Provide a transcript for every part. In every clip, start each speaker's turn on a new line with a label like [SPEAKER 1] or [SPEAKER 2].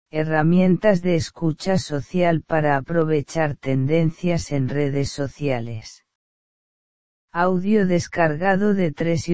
[SPEAKER 1] Herramientas de escucha social para aprovechar tendencias en redes sociales. Audio descargado de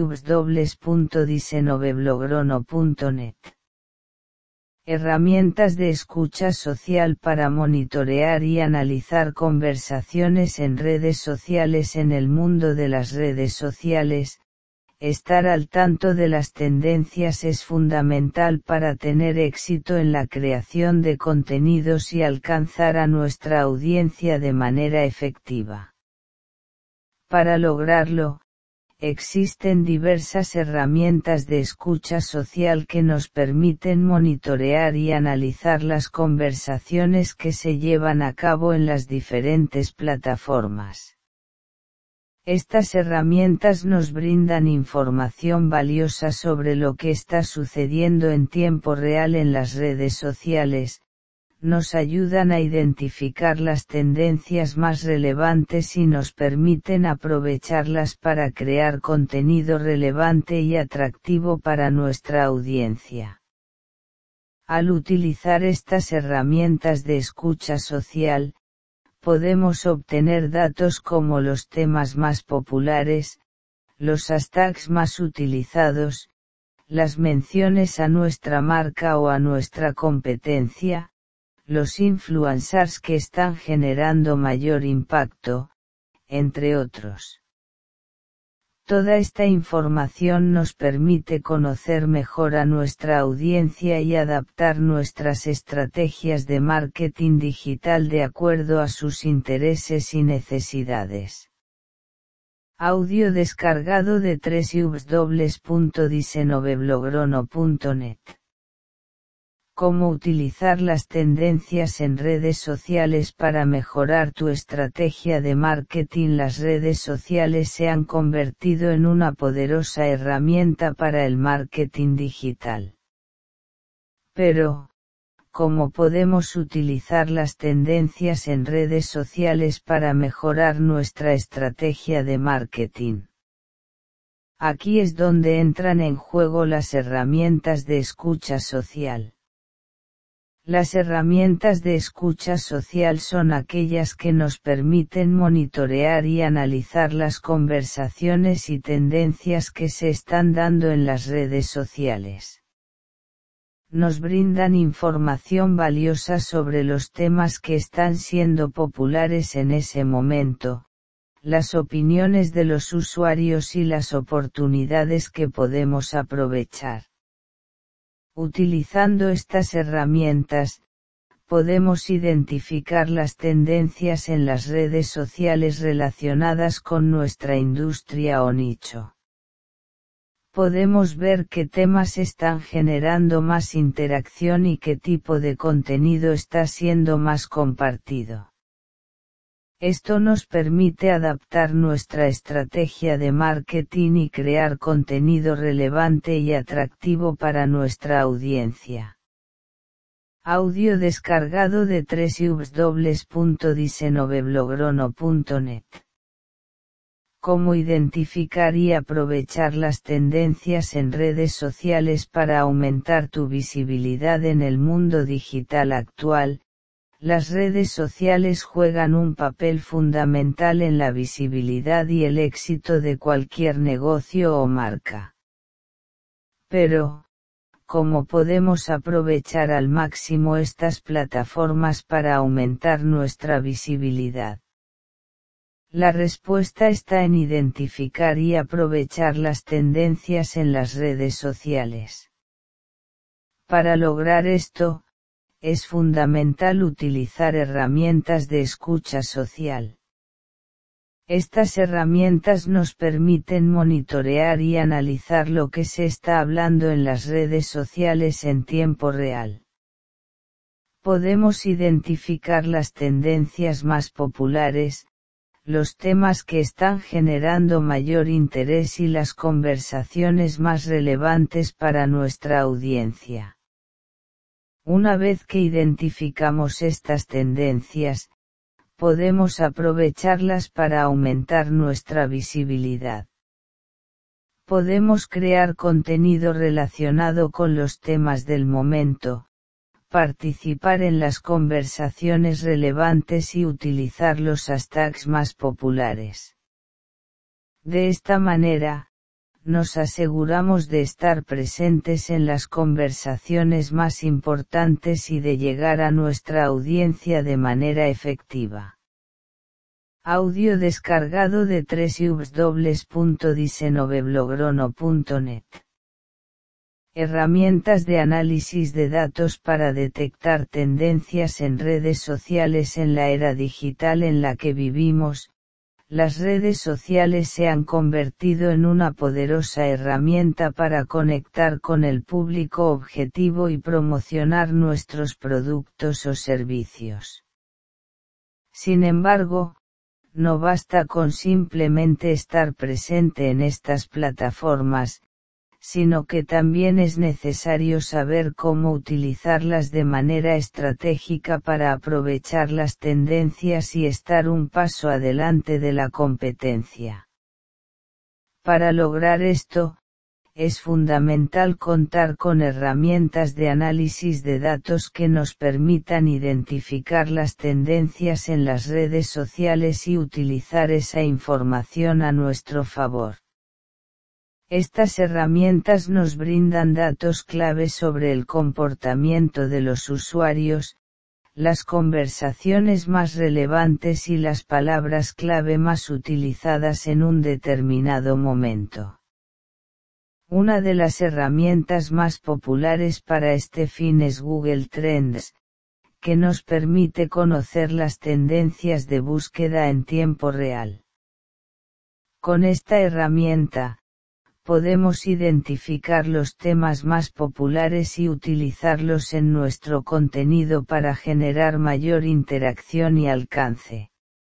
[SPEAKER 1] www.diseñoveblogro.net. Herramientas de escucha social para monitorear y analizar conversaciones en redes sociales. En el mundo de las redes sociales, estar al tanto de las tendencias es fundamental para tener éxito en la creación de contenidos y alcanzar a nuestra audiencia de manera efectiva. Para lograrlo, existen diversas herramientas de escucha social que nos permiten monitorear y analizar las conversaciones que se llevan a cabo en las diferentes plataformas. Estas herramientas nos brindan información valiosa sobre lo que está sucediendo en tiempo real en las redes sociales, nos ayudan a identificar las tendencias más relevantes y nos permiten aprovecharlas para crear contenido relevante y atractivo para nuestra audiencia. Al utilizar estas herramientas de escucha social, podemos obtener datos como los temas más populares, los hashtags más utilizados, las menciones a nuestra marca o a nuestra competencia, los influencers que están generando mayor impacto, entre otros. Toda esta información nos permite conocer mejor a nuestra audiencia y adaptar nuestras estrategias de marketing digital de acuerdo a sus intereses y necesidades. Audio descargado de www.diseñoveblogro.net. Cómo utilizar las tendencias en redes sociales para mejorar tu estrategia de marketing. Las redes sociales se han convertido en una poderosa herramienta para el marketing digital. Pero, ¿cómo podemos utilizar las tendencias en redes sociales para mejorar nuestra estrategia de marketing? Aquí es donde entran en juego las herramientas de escucha social. Las herramientas de escucha social son aquellas que nos permiten monitorear y analizar las conversaciones y tendencias que se están dando en las redes sociales. Nos brindan información valiosa sobre los temas que están siendo populares en ese momento, las opiniones de los usuarios y las oportunidades que podemos aprovechar. Utilizando estas herramientas, podemos identificar las tendencias en las redes sociales relacionadas con nuestra industria o nicho. Podemos ver qué temas están generando más interacción y qué tipo de contenido está siendo más compartido. Esto nos permite adaptar nuestra estrategia de marketing y crear contenido relevante y atractivo para nuestra audiencia. Audio descargado de www.diseñoveblogro.net. Cómo identificar y aprovechar las tendencias en redes sociales para aumentar tu visibilidad en el mundo digital actual. Las redes sociales juegan un papel fundamental en la visibilidad y el éxito de cualquier negocio o marca. Pero, ¿cómo podemos aprovechar al máximo estas plataformas para aumentar nuestra visibilidad? La respuesta está en identificar y aprovechar las tendencias en las redes sociales. Para lograr esto, es fundamental utilizar herramientas de escucha social. Estas herramientas nos permiten monitorear y analizar lo que se está hablando en las redes sociales en tiempo real. Podemos identificar las tendencias más populares, los temas que están generando mayor interés y las conversaciones más relevantes para nuestra audiencia. Una vez que identificamos estas tendencias, podemos aprovecharlas para aumentar nuestra visibilidad. Podemos crear contenido relacionado con los temas del momento, participar en las conversaciones relevantes y utilizar los hashtags más populares. De esta manera, nos aseguramos de estar presentes en las conversaciones más importantes y de llegar a nuestra audiencia de manera efectiva. Audio descargado de www.diseñoveblogro.net. Herramientas de análisis de datos para detectar tendencias en redes sociales. En la era digital en la que vivimos, las redes sociales se han convertido en una poderosa herramienta para conectar con el público objetivo y promocionar nuestros productos o servicios. Sin embargo, no basta con simplemente estar presente en estas plataformas, sino que también es necesario saber cómo utilizarlas de manera estratégica para aprovechar las tendencias y estar un paso adelante de la competencia. Para lograr esto, es fundamental contar con herramientas de análisis de datos que nos permitan identificar las tendencias en las redes sociales y utilizar esa información a nuestro favor. Estas herramientas nos brindan datos clave sobre el comportamiento de los usuarios, las conversaciones más relevantes y las palabras clave más utilizadas en un determinado momento. Una de las herramientas más populares para este fin es Google Trends, que nos permite conocer las tendencias de búsqueda en tiempo real. Con esta herramienta, podemos identificar los temas más populares y utilizarlos en nuestro contenido para generar mayor interacción y alcance.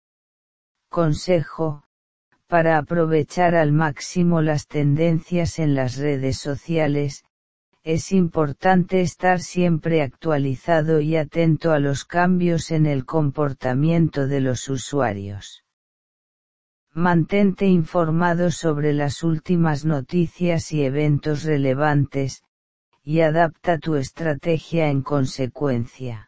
[SPEAKER 1] Consejo: para aprovechar al máximo las tendencias en las redes sociales, es importante estar siempre actualizado y atento a los cambios en el comportamiento de los usuarios. Mantente informado sobre las últimas noticias y eventos relevantes, y adapta tu estrategia en consecuencia.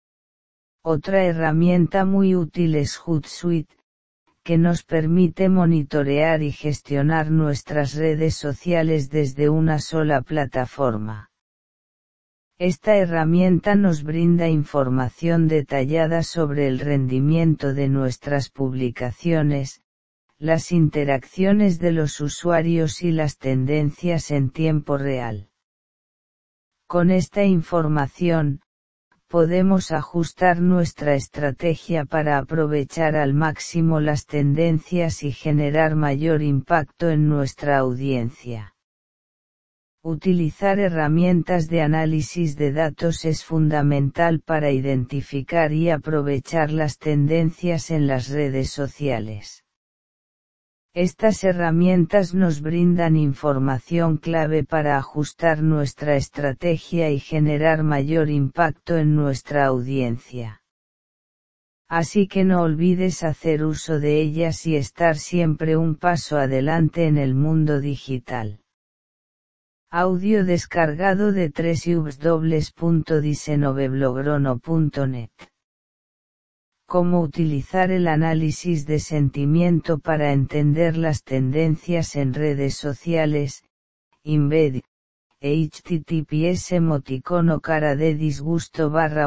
[SPEAKER 1] Otra herramienta muy útil es Hootsuite, que nos permite monitorear y gestionar nuestras redes sociales desde una sola plataforma. Esta herramienta nos brinda información detallada sobre el rendimiento de nuestras publicaciones, las interacciones de los usuarios y las tendencias en tiempo real. Con esta información, podemos ajustar nuestra estrategia para aprovechar al máximo las tendencias y generar mayor impacto en nuestra audiencia. Utilizar herramientas de análisis de datos es fundamental para identificar y aprovechar las tendencias en las redes sociales. Estas herramientas nos brindan información clave para ajustar nuestra estrategia y generar mayor impacto en nuestra audiencia. Así que no olvides hacer uso de ellas y estar siempre un paso adelante en el mundo digital. Audio descargado de www.diseñoveblogro.net. Cómo utilizar el análisis de sentimiento para entender las tendencias en redes sociales. Embed, https cara de disgusto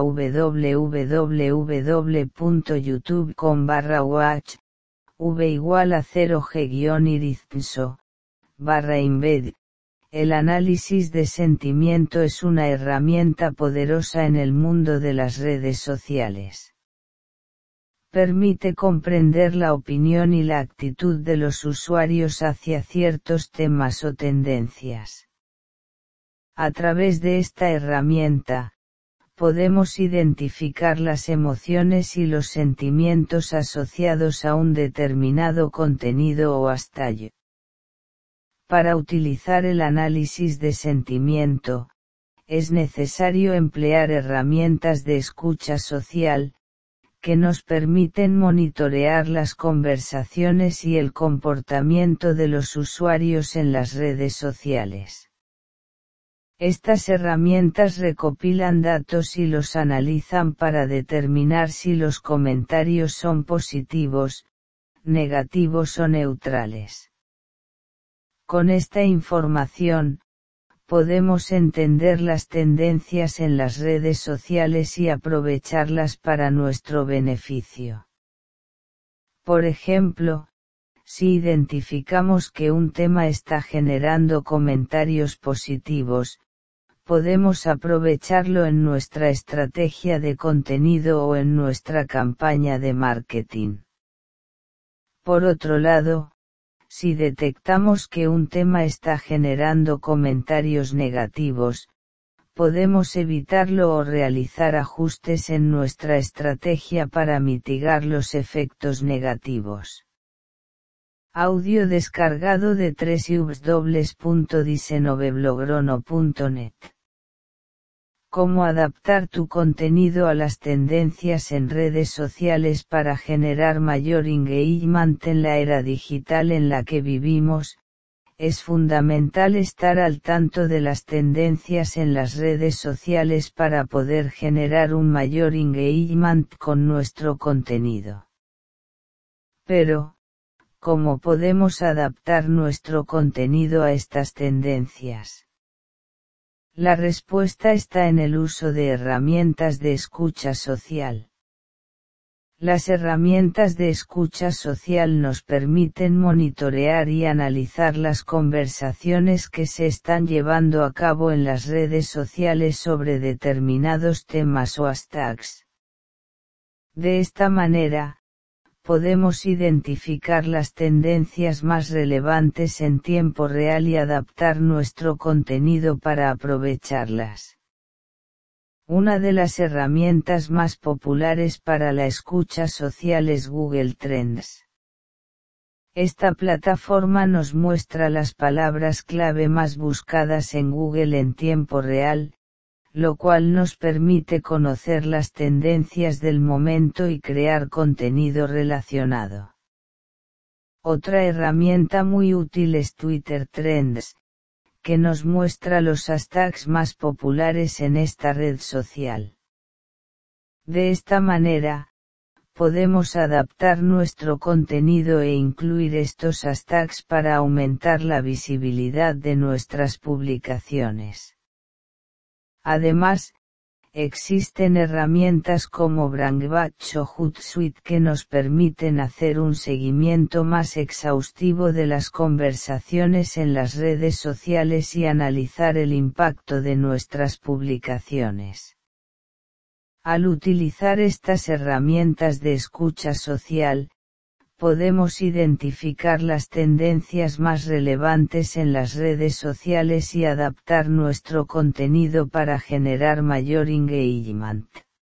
[SPEAKER 1] www.youtube.com/watch, v = 0g-irizpso, /embed. El análisis de sentimiento es una herramienta poderosa en el mundo de las redes sociales. Permite comprender la opinión y la actitud de los usuarios hacia ciertos temas o tendencias. A través de esta herramienta, podemos identificar las emociones y los sentimientos asociados a un determinado contenido o hashtag. Para utilizar el análisis de sentimiento, es necesario emplear herramientas de escucha social, que nos permiten monitorear las conversaciones y el comportamiento de los usuarios en las redes sociales. Estas herramientas recopilan datos y los analizan para determinar si los comentarios son positivos, negativos o neutrales. Con esta información, podemos entender las tendencias en las redes sociales y aprovecharlas para nuestro beneficio. Por ejemplo, si identificamos que un tema está generando comentarios positivos, podemos aprovecharlo en nuestra estrategia de contenido o en nuestra campaña de marketing. Por otro lado, si detectamos que un tema está generando comentarios negativos, podemos evitarlo o realizar ajustes en nuestra estrategia para mitigar los efectos negativos. Audio descargado de www.diseñoveblogro.net. Cómo adaptar tu contenido a las tendencias en redes sociales para generar mayor engagement en la era digital en la que vivimos. Es fundamental estar al tanto de las tendencias en las redes sociales para poder generar un mayor engagement con nuestro contenido. Pero, ¿cómo podemos adaptar nuestro contenido a estas tendencias? La respuesta está en el uso de herramientas de escucha social. Las herramientas de escucha social nos permiten monitorear y analizar las conversaciones que se están llevando a cabo en las redes sociales sobre determinados temas o hashtags. De esta manera, podemos identificar las tendencias más relevantes en tiempo real y adaptar nuestro contenido para aprovecharlas. Una de las herramientas más populares para la escucha social es Google Trends. Esta plataforma nos muestra las palabras clave más buscadas en Google en tiempo real, lo cual nos permite conocer las tendencias del momento y crear contenido relacionado. Otra herramienta muy útil es Twitter Trends, que nos muestra los hashtags más populares en esta red social. De esta manera, podemos adaptar nuestro contenido e incluir estos hashtags para aumentar la visibilidad de nuestras publicaciones. Además, existen herramientas como Brandwatch o Hootsuite que nos permiten hacer un seguimiento más exhaustivo de las conversaciones en las redes sociales y analizar el impacto de nuestras publicaciones. Al utilizar estas herramientas de escucha social, podemos identificar las tendencias más relevantes en las redes sociales y adaptar nuestro contenido para generar mayor engagement.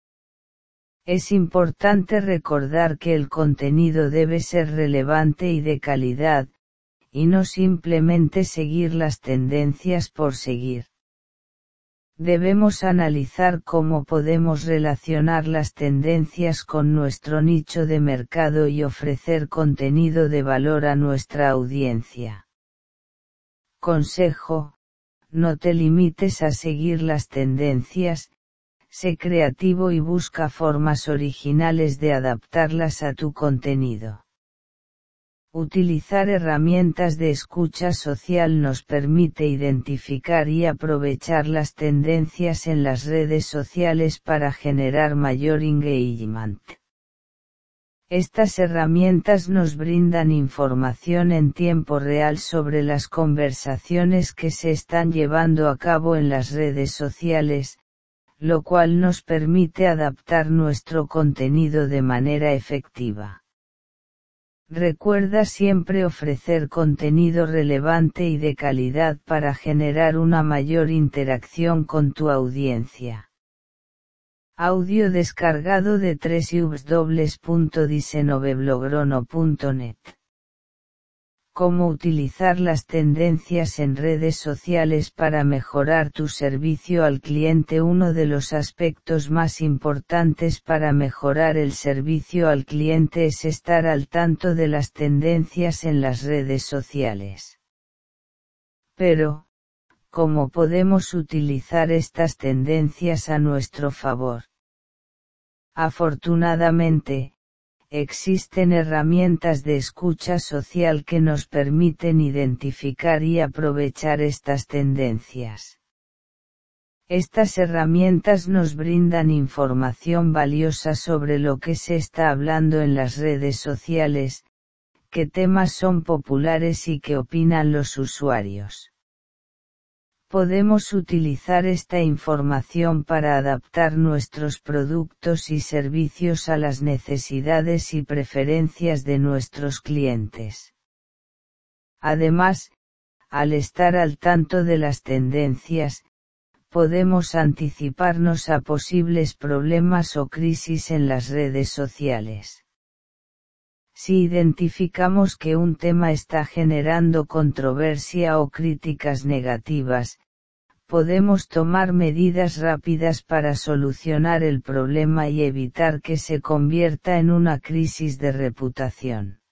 [SPEAKER 1] Es importante recordar que el contenido debe ser relevante y de calidad, y no simplemente seguir las tendencias por seguir. Debemos analizar cómo podemos relacionar las tendencias con nuestro nicho de mercado y ofrecer contenido de valor a nuestra audiencia. Consejo: no te limites a seguir las tendencias, sé creativo y busca formas originales de adaptarlas a tu contenido. Utilizar herramientas de escucha social nos permite identificar y aprovechar las tendencias en las redes sociales para generar mayor engagement. Estas herramientas nos brindan información en tiempo real sobre las conversaciones que se están llevando a cabo en las redes sociales, lo cual nos permite adaptar nuestro contenido de manera efectiva. Recuerda siempre ofrecer contenido relevante y de calidad para generar una mayor interacción con tu audiencia. Audio descargado de www.diseñoveblogro.net. Cómo utilizar las tendencias en redes sociales para mejorar tu servicio al cliente. Uno de los aspectos más importantes para mejorar el servicio al cliente es estar al tanto de las tendencias en las redes sociales. Pero, cómo podemos utilizar estas tendencias a nuestro favor. Afortunadamente, existen herramientas de escucha social que nos permiten identificar y aprovechar estas tendencias. Estas herramientas nos brindan información valiosa sobre lo que se está hablando en las redes sociales, qué temas son populares y qué opinan los usuarios. Podemos utilizar esta información para adaptar nuestros productos y servicios a las necesidades y preferencias de nuestros clientes. Además, al estar al tanto de las tendencias, podemos anticiparnos a posibles problemas o crisis en las redes sociales. Si identificamos que un tema está generando controversia o críticas negativas, podemos tomar medidas rápidas para solucionar el problema y evitar que se convierta en una crisis de reputación.